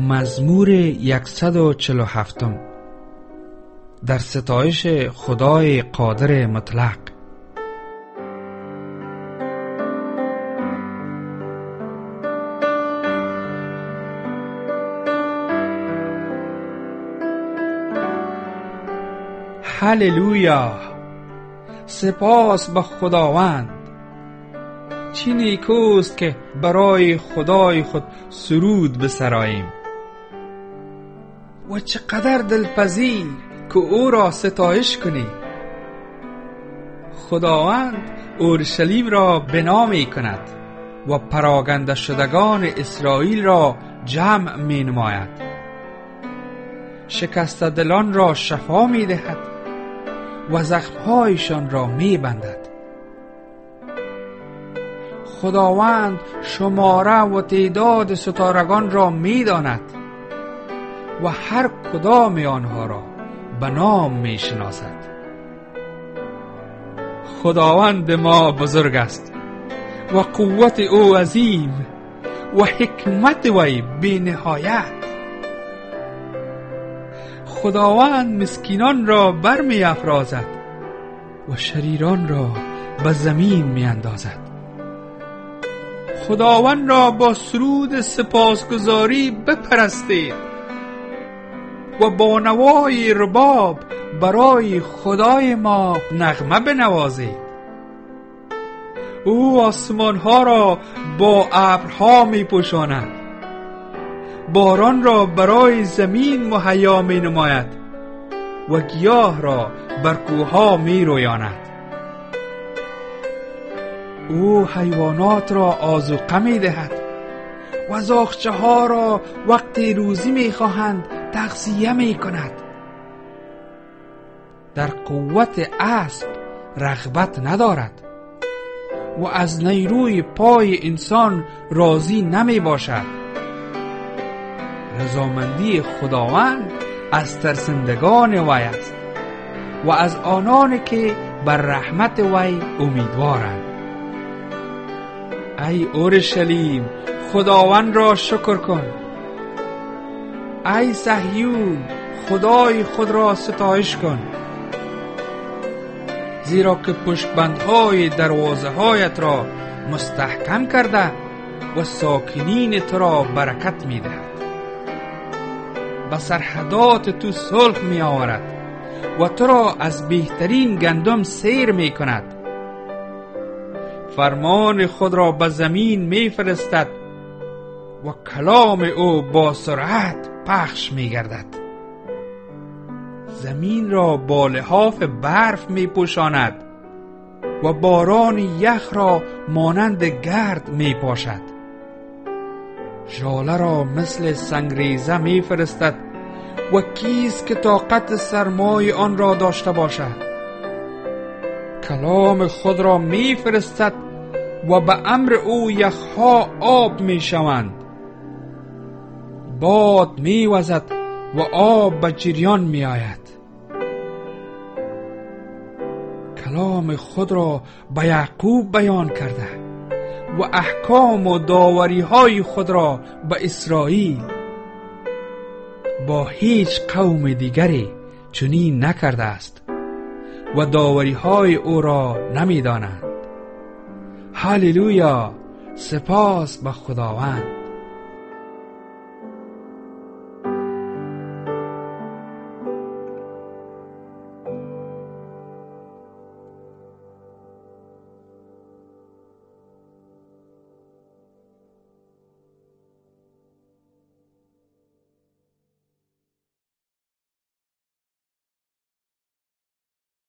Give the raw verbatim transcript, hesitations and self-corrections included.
مزمور صد و چهل و هفت در ستایش خدای قادر مطلق. هللویا، سپاس به خداوند. چه نیکوست که برای خدای خود سرود بسراییم و چقدر دلپذیر که او را ستایش کنیم. خداوند اورشلیم را بنا می کند و پراگنده شدگان اسرائیل را جمع می نماید. شکسته دلان را شفا می دهد و زخمهایشان را می بندد. خداوند شماره و تعداد ستارگان را می داند و هر کدام آنها را به نام می شناسد. خداوند ما بزرگ است و قوت او عظیم و حکمت وی بی نهایت. خداوند مسکینان را بر می افرازد و شریران را به زمین می اندازد. خداوند را با سرود سپاسگزاری بپرستید و با نوای رباب برای خدای ما نغمه بنوازید. او آسمان ها را با ابرها می پوشاند، باران را برای زمین مهیا می نماید و گیاه را بر کوهها می رویاند. او حیوانات را آذوقه می دهد و زاغچه ها را وقتی روزی می خواهند تغذیه می کند. در قوت اسب رغبت ندارد و از نیروی پای انسان راضی نمی باشد. رضامندی خداوند از ترسندگان وی است و از آنانی که بر رحمت وی امیدوارند. ای اورشلیم، خداوند را شکر کن. ای صهیون، خدای خود را ستایش کن. زیرا که پشتبندهای دروازه هایت را مستحکم کرده و ساکنین تو را برکت می دهد. به سرحدات تو صلح می آورد و تو را از بهترین گندم سیر می کند. فرمان خود را به زمین می فرستد و کلام او با سرعت پخش می گردد. زمین را با لحاف برف می پوشاند و باران یخ را مانند گرد می پاشد. ژاله را مثل سنگریزه می فرستد و کیست که طاقت سرمای آن را داشته باشد؟ کلام خود را می فرستد و به امر او یخها آب می شوند. باد می وزد و آب به جریان می آید. کلام خود را به یعقوب بیان کرده و احکام و داوری های خود را به اسرائیل. با هیچ قوم دیگری چنین نکرده است و داوری های او را نمی دانند. هللویا، سپاس به خداوند.